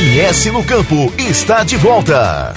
MS no Campo está de volta.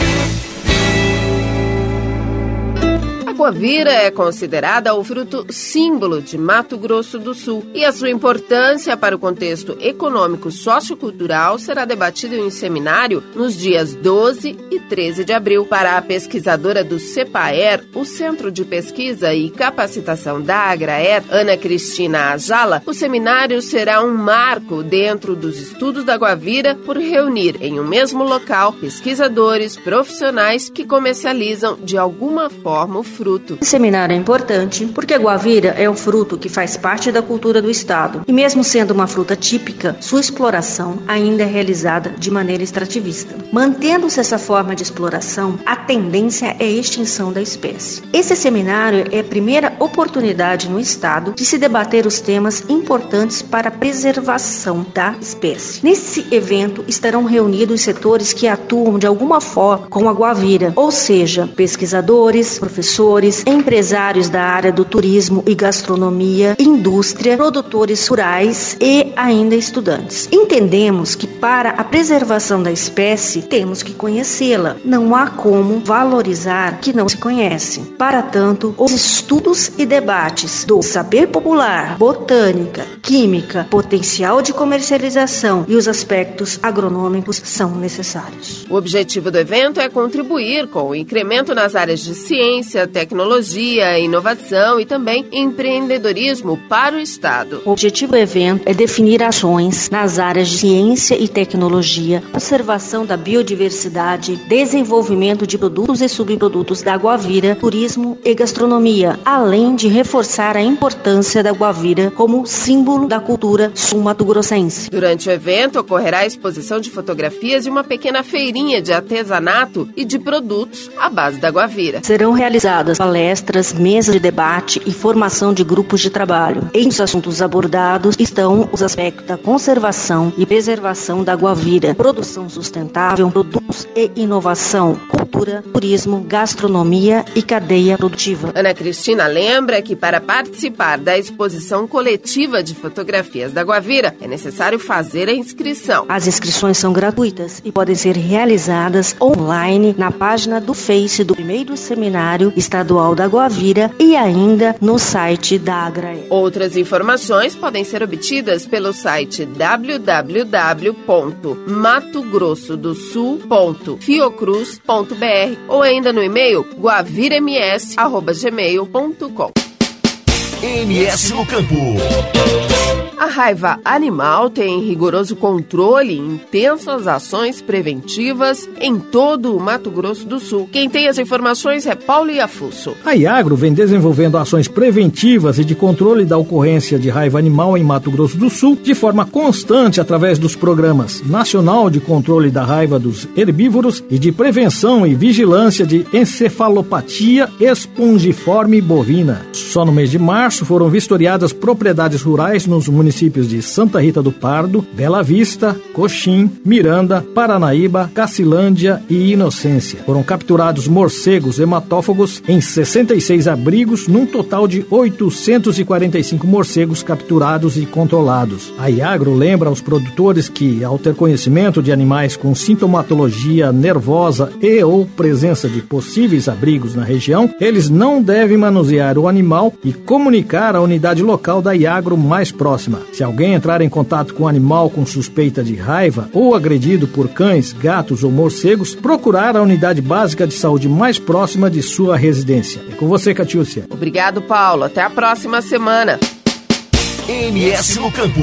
A guavira é considerada o fruto símbolo de Mato Grosso do Sul e a sua importância para o contexto econômico sociocultural será debatida em um seminário nos dias 12 e 13 de abril. Para a pesquisadora do CEPAER, o Centro de Pesquisa e Capacitação da Agraer, Ana Cristina Ajala, o seminário será um marco dentro dos estudos da guavira por reunir em um mesmo local pesquisadores profissionais que comercializam de alguma forma o fruto. Esse seminário é importante porque a guavira é um fruto que faz parte da cultura do estado e mesmo sendo uma fruta típica, sua exploração ainda é realizada de maneira extrativista. Mantendo-se essa forma de exploração, a tendência é a extinção da espécie. Esse seminário é a primeira oportunidade no estado de se debater os temas importantes para a preservação da espécie. Nesse evento estarão reunidos setores que atuam de alguma forma com a guavira, ou seja, pesquisadores, professores, empresários da área do turismo e gastronomia, indústria, produtores rurais e ainda estudantes. Entendemos que para a preservação da espécie temos que conhecê-la. Não há como valorizar o que não se conhece. Para tanto, os estudos e debates do saber popular, botânica, química, potencial de comercialização e os aspectos agronômicos são necessários. O objetivo do evento é contribuir com o incremento nas áreas de ciência, tecnologia, inovação e também empreendedorismo para o estado. O objetivo do evento é definir ações nas áreas de ciência e tecnologia, conservação da biodiversidade, desenvolvimento de produtos e subprodutos da guavira, turismo e gastronomia, além de reforçar a importância da guavira como símbolo da cultura sul-mato-grossense. Durante o evento ocorrerá a exposição de fotografias e uma pequena feirinha de artesanato e de produtos à base da guavira. Serão realizadas palestras, mesas de debate e formação de grupos de trabalho. Entre os assuntos abordados estão os aspectos da conservação e preservação da guavira, produção sustentável, produtos e inovação, cultura, turismo, gastronomia e cadeia produtiva. Ana Cristina lembra que para participar da exposição coletiva de fotografias da guavira é necessário fazer a inscrição. As inscrições são gratuitas e podem ser realizadas online na página do Face do primeiro seminário estadual da guavira e ainda no site da Agraer. Outras informações podem ser obtidas pelo site www.matogrossodosul.fiocruz.br ou ainda no e-mail guavirams@gmail.com. MS no Campo. A raiva animal tem rigoroso controle e intensas ações preventivas em todo o Mato Grosso do Sul. Quem tem as informações é Paulo Iafusso. A Iagro vem desenvolvendo ações preventivas e de controle da ocorrência de raiva animal em Mato Grosso do Sul de forma constante através dos programas Nacional de Controle da Raiva dos Herbívoros e de Prevenção e Vigilância de Encefalopatia Espongiforme Bovina. Só no mês de março foram vistoriadas propriedades rurais nos municípios de Santa Rita do Pardo, Bela Vista, Coxim, Miranda, Paranaíba, Cacilândia e Inocência. Foram capturados morcegos hematófagos em 66 abrigos, num total de 845 morcegos capturados e controlados. A Iagro lembra aos produtores que, ao ter conhecimento de animais com sintomatologia nervosa e ou presença de possíveis abrigos na região, eles não devem manusear o animal e comunicar à unidade local da Iagro mais próxima. Se alguém entrar em contato com um animal com suspeita de raiva ou agredido por cães, gatos ou morcegos, procurar a unidade básica de saúde mais próxima de sua residência. É com você, Catiúcia. Obrigado, Paulo. Até a próxima semana. MS no Campo.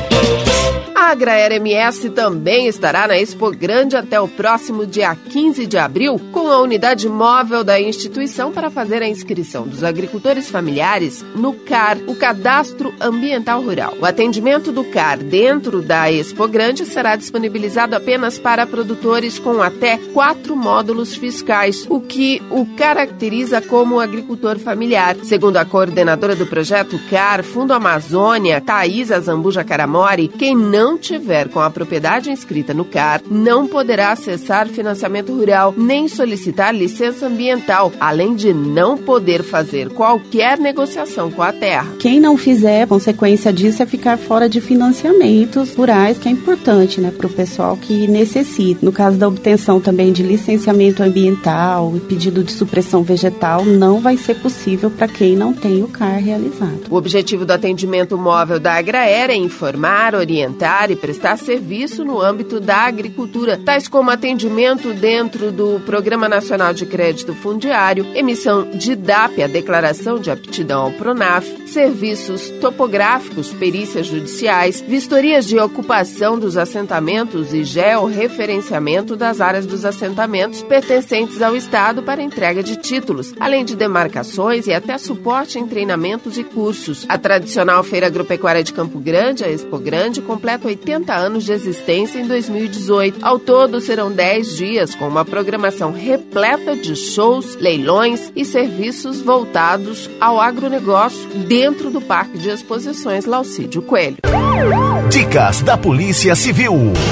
A Agraer MS também estará na Expo Grande até o próximo dia 15 de abril, com a unidade móvel da instituição para fazer a inscrição dos agricultores familiares no CAR, o Cadastro Ambiental Rural. O atendimento do CAR dentro da Expo Grande será disponibilizado apenas para produtores com até 4 módulos fiscais, o que o caracteriza como agricultor familiar. Segundo a coordenadora do projeto CAR, Fundo Amazônia, Thaisa Zambuja Caramori, quem não não tiver com a propriedade inscrita no CAR, não poderá acessar financiamento rural nem solicitar licença ambiental, além de não poder fazer qualquer negociação com a terra. Quem não fizer, a consequência disso é ficar fora de financiamentos rurais, que é importante, né, para o pessoal que necessita. No caso da obtenção também de licenciamento ambiental e pedido de supressão vegetal, não vai ser possível para quem não tem o CAR realizado. O objetivo do atendimento móvel da Agraera é informar, orientar e prestar serviço no âmbito da agricultura, tais como atendimento dentro do Programa Nacional de Crédito Fundiário, emissão de DAP, a Declaração de Aptidão ao PRONAF, serviços topográficos, perícias judiciais, vistorias de ocupação dos assentamentos e georreferenciamento das áreas dos assentamentos pertencentes ao Estado para entrega de títulos, além de demarcações e até suporte em treinamentos e cursos. A tradicional Feira Agropecuária de Campo Grande, a Expo Grande, completa 80 anos de existência em 2018. Ao todo, serão 10 dias com uma programação repleta de shows, leilões e serviços voltados ao agronegócio dentro do Parque de Exposições Laucídio Coelho. Dicas da Polícia Civil.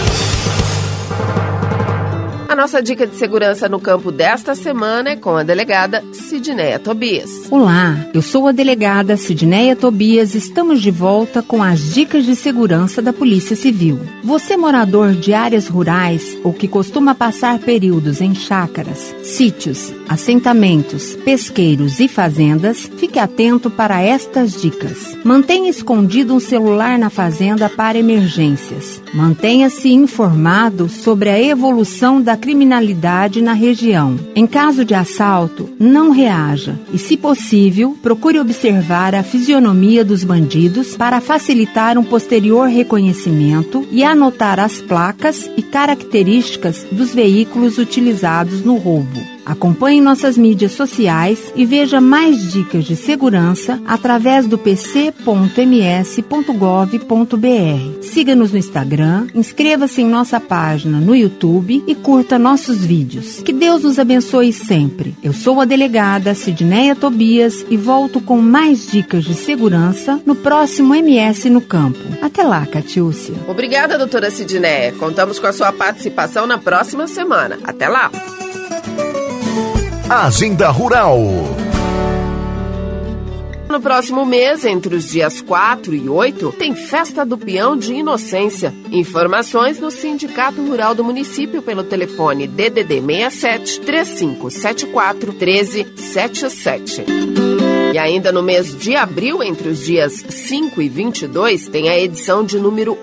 A nossa dica de segurança no campo desta semana é com a delegada Sidneia Tobias. Olá, eu sou a delegada Sidneia Tobias e estamos de volta com as dicas de segurança da Polícia Civil. Você, morador de áreas rurais ou que costuma passar períodos em chácaras, sítios, assentamentos, pesqueiros e fazendas, fique atento para estas dicas. Mantenha escondido um celular na fazenda para emergências. Mantenha-se informado sobre a evolução da criminalidade na região. Em caso de assalto, não reaja e, se possível, procure observar a fisionomia dos bandidos para facilitar um posterior reconhecimento e anotar as placas e características dos veículos utilizados no roubo. Acompanhe nossas mídias sociais e veja mais dicas de segurança através do pc.ms.gov.br. Siga-nos no Instagram, inscreva-se em nossa página no YouTube e curta nossos vídeos. Que Deus nos abençoe sempre. Eu sou a delegada Sidneia Tobias e volto com mais dicas de segurança no próximo MS no Campo. Até lá, Catiúcia. Obrigada, doutora Sidneia. Contamos com a sua participação na próxima semana. Até lá. Agenda Rural. No próximo mês, entre os dias 4 e 8, tem Festa do Peão de Inocência. Informações no Sindicato Rural do município pelo telefone DDD 67 3574 1377. E ainda no mês de abril, entre os dias 5 e 22, tem a edição de número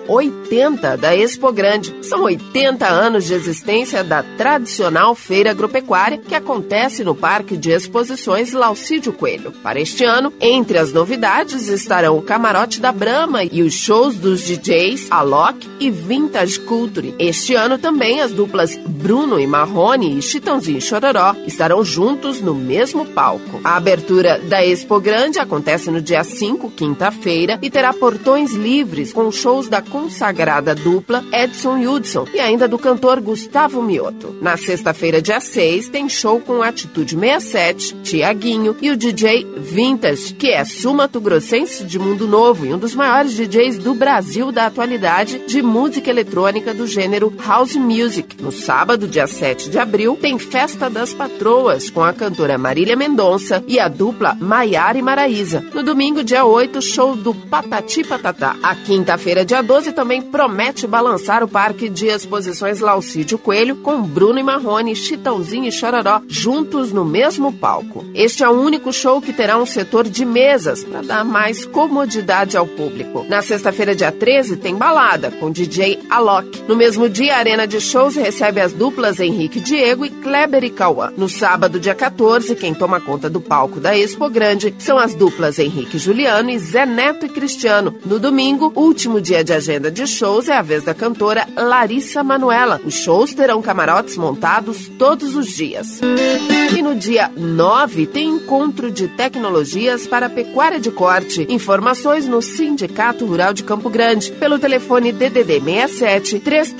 80 da Expo Grande. São 80 anos de existência da tradicional feira agropecuária que acontece no Parque de Exposições Laucídio Coelho. Para este ano, entre as novidades estarão o Camarote da Brahma e os shows dos DJs Alok e Vintage Culture. Este ano também as duplas Bruno e Marrone e Chitãozinho e Chororó estarão juntos no mesmo palco. A abertura da Expo Grande acontece no dia 5, quinta-feira, e terá portões livres com shows da consagrada dupla Edson Hudson e ainda do cantor Gustavo Mioto. Na sexta-feira, dia 6, tem show com Atitude 67, Tiaguinho e o DJ Vintage, que é sul-mato-grossense de Mundo Novo e um dos maiores DJs do Brasil da atualidade de música eletrônica do gênero House Music. No sábado, dia 7 de abril, tem Festa das Patroas com a cantora Marília Mendonça e a dupla Maiara e Maraísa. No domingo, dia 8, show do Patati Patatá. A quinta-feira, dia 12, também promete balançar o Parque de Exposições Laucídio Coelho com Bruno e Marrone, Chitãozinho e Chororó juntos no mesmo palco. Este é o único show que terá um setor de mesas para dar mais comodidade ao público. Na sexta-feira, dia 13, tem balada com DJ Alok. No mesmo dia, a Arena de Shows recebe as duplas Henrique Diego e Kleber e Cauã. No sábado, dia 14, quem toma conta do palco da Expo Grande são as duplas Henrique Juliano e Zé Neto e Cristiano. No domingo, último dia de agenda de shows, é a vez da cantora Larissa Manoela. Os shows terão camarotes montados todos os dias. E no dia 9, tem encontro de tecnologias para pecuária de corte. Informações no Sindicato Rural de Campo Grande, pelo telefone DDD 67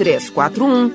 3341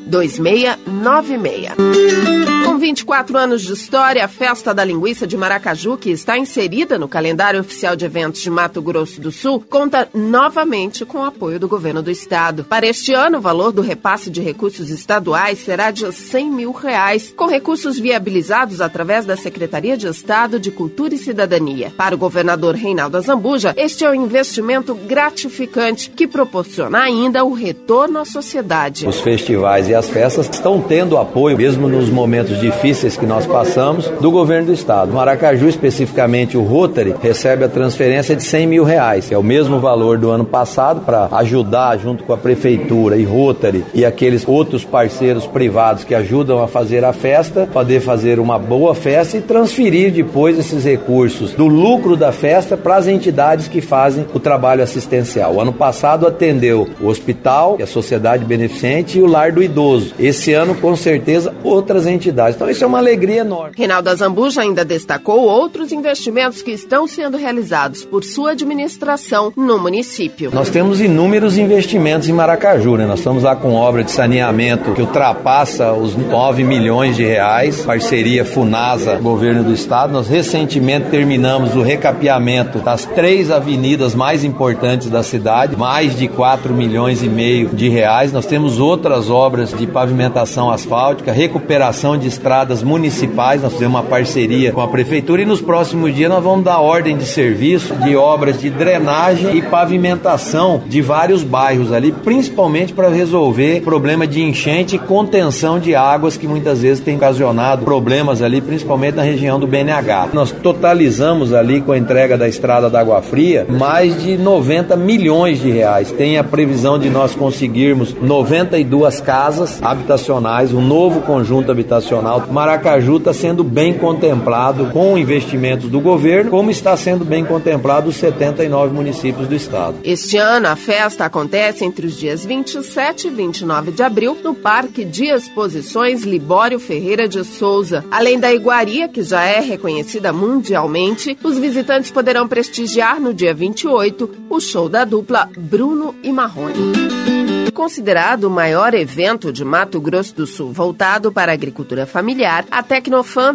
2696. Com 24 anos de história, a Festa da Linguiça de Maracaju, que está inserida inserida no calendário oficial de eventos de Mato Grosso do Sul, conta novamente com o apoio do governo do estado. Para este ano, o valor do repasse de recursos estaduais será de R$100 mil, com recursos viabilizados através da Secretaria de Estado de Cultura e Cidadania. Para o governador Reinaldo Azambuja, este é um investimento gratificante que proporciona ainda o retorno à sociedade. Os festivais e as festas estão tendo apoio, mesmo nos momentos difíceis que nós passamos, do governo do estado. Maracaju, especificamente o Rotary, recebe a transferência de R$100 mil, que é o mesmo valor do ano passado, para ajudar junto com a prefeitura e Rotary e aqueles outros parceiros privados que ajudam a fazer a festa, poder fazer uma boa festa e transferir depois esses recursos do lucro da festa para as entidades que fazem o trabalho assistencial. O ano passado atendeu o hospital, a Sociedade Beneficente e o Lar do Idoso. Esse ano, com certeza, outras entidades. Então isso é uma alegria enorme. Reinaldo Azambuja ainda destacou outros investimentos que estão sendo realizados por sua administração no município. Nós temos inúmeros investimentos em Maracaju, né? Nós estamos lá com obra de saneamento que ultrapassa os R$9 milhões, parceria Funasa, governo do estado. Nós recentemente terminamos o recapeamento das 3 avenidas mais importantes da cidade, mais de R$4,5 milhões. Nós temos outras obras de pavimentação asfáltica, recuperação de estradas municipais. Nós temos uma parceria com a prefeitura e nos próximos dias nós vamos dar ordem de serviço de obras de drenagem e pavimentação de vários bairros ali, principalmente para resolver problema de enchente e contenção de águas que muitas vezes tem ocasionado problemas ali, principalmente na região do BNH. Nós totalizamos ali com a entrega da estrada da Água Fria mais de R$90 milhões. Tem a previsão de nós conseguirmos 92 casas habitacionais, um novo conjunto habitacional. Maracaju está sendo bem contemplado com investimentos do governo, como está sendo bem contemplado os 79 municípios do estado. Este ano a festa acontece entre os dias 27 e 29 de abril no Parque de Exposições Libório Ferreira de Souza. Além da iguaria, que já é reconhecida mundialmente, os visitantes poderão prestigiar no dia 28 o show da dupla Bruno e Marrone. Considerado o maior evento de Mato Grosso do Sul voltado para a agricultura familiar, a Tecnofam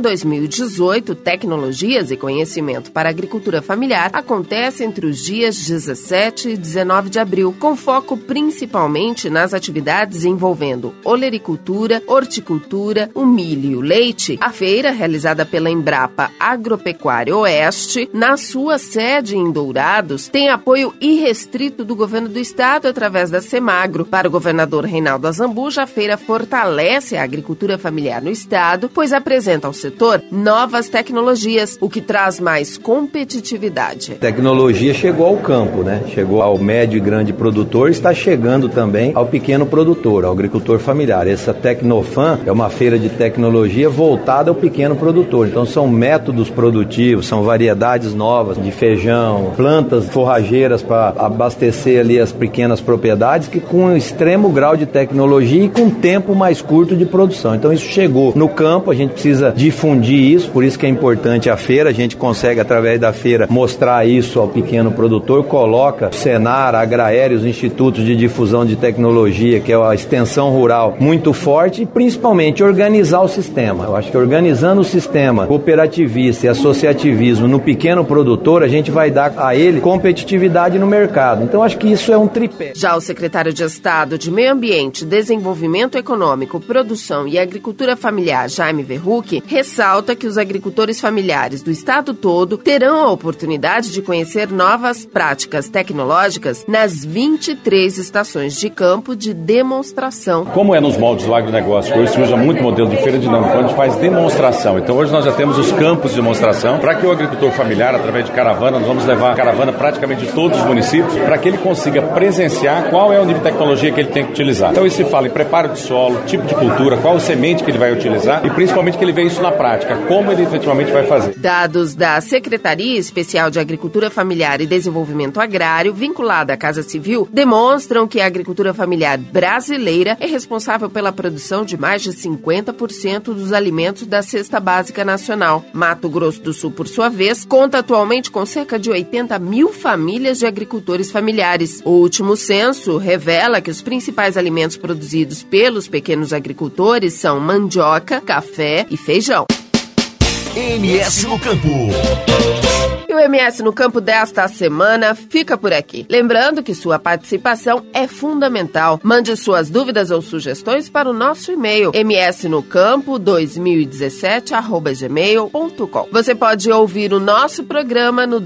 2018, Tecnologias e Conhecimento para a Agricultura Familiar, acontece entre os dias 17 e 19 de abril, com foco principalmente nas atividades envolvendo olericultura, horticultura, o milho e o leite. A feira, realizada pela Embrapa Agropecuária Oeste, na sua sede em Dourados, tem apoio irrestrito do governo do estado através da Semagro. Para o governador Reinaldo Azambuja, a feira fortalece a agricultura familiar no estado, pois apresenta ao setor novas tecnologias, o que traz mais competitividade. A tecnologia chegou ao campo, né? Chegou ao médio e grande produtor, está chegando também ao pequeno produtor, ao agricultor familiar. Essa Tecnofam é uma feira de tecnologia voltada ao pequeno produtor. Então são métodos produtivos, são variedades novas de feijão, plantas forrageiras para abastecer ali as pequenas propriedades que com um extremo grau de tecnologia e com tempo mais curto de produção. Então isso chegou no campo, a gente precisa difundir isso, por isso que é importante a feira, a gente consegue através da feira mostrar isso ao pequeno produtor, coloca o Senar, a Agraéria, os institutos de difusão de tecnologia, que é a extensão rural, muito forte e principalmente organizar o sistema. Eu acho que organizando o sistema cooperativista e associativismo no pequeno produtor, a gente vai dar a ele competitividade no mercado. Então acho que isso é um tripé. Já o secretário de Estado de Meio Ambiente, Desenvolvimento Econômico, Produção e Agricultura Familiar, Jaime Verrucchi, ressalta que os agricultores familiares do estado todo terão a oportunidade de conhecer novas práticas tecnológicas nas 23 estações de campo de demonstração. Como é nos moldes do agronegócio, hoje se usa muito modelo de feira dinâmica, onde faz demonstração. Então hoje nós já temos os campos de demonstração para que o agricultor familiar, através de caravana, nós vamos levar a caravana praticamente de todos os municípios, para que ele consiga presenciar qual é o nível de tecnologia que ele tem que utilizar. Então isso se fala em preparo de solo, tipo de cultura, qual semente que ele vai utilizar e principalmente que ele vê isso na prática, como ele efetivamente vai fazer. Dados da Secretaria Especial de Agricultura Familiar e Desenvolvimento Agrário, vinculada à Casa Civil, demonstram que a agricultura familiar brasileira é responsável pela produção de mais de 50% dos alimentos da Cesta Básica Nacional. Mato Grosso do Sul, por sua vez, conta atualmente com cerca de 80 mil famílias de agricultores familiares. O último censo revela que os principais alimentos produzidos pelos pequenos agricultores são mandioca, café e feijão. MS no Campo. E o MS no Campo desta semana fica por aqui. Lembrando que sua participação é fundamental. Mande suas dúvidas ou sugestões para o nosso e-mail msnocampo2017@gmail.com. Você pode ouvir o nosso programa no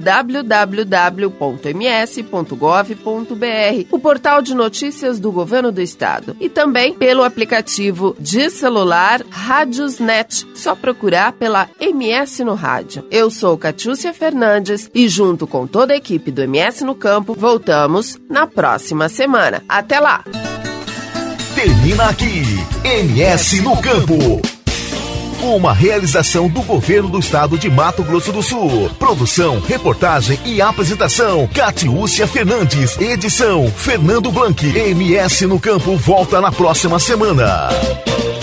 www.ms.gov.br, o portal de notícias do Governo do Estado, e também pelo aplicativo de celular Rádiosnet. Só procurar pela MS no Rádio. Eu sou Catiúcia Fernandes e junto com toda a equipe do MS no Campo, voltamos na próxima semana. Até lá! Termina aqui, MS no Campo. Uma realização do Governo do Estado de Mato Grosso do Sul. Produção, reportagem e apresentação, Catiúcia Fernandes. Edição, Fernando Blanc. MS no Campo volta na próxima semana.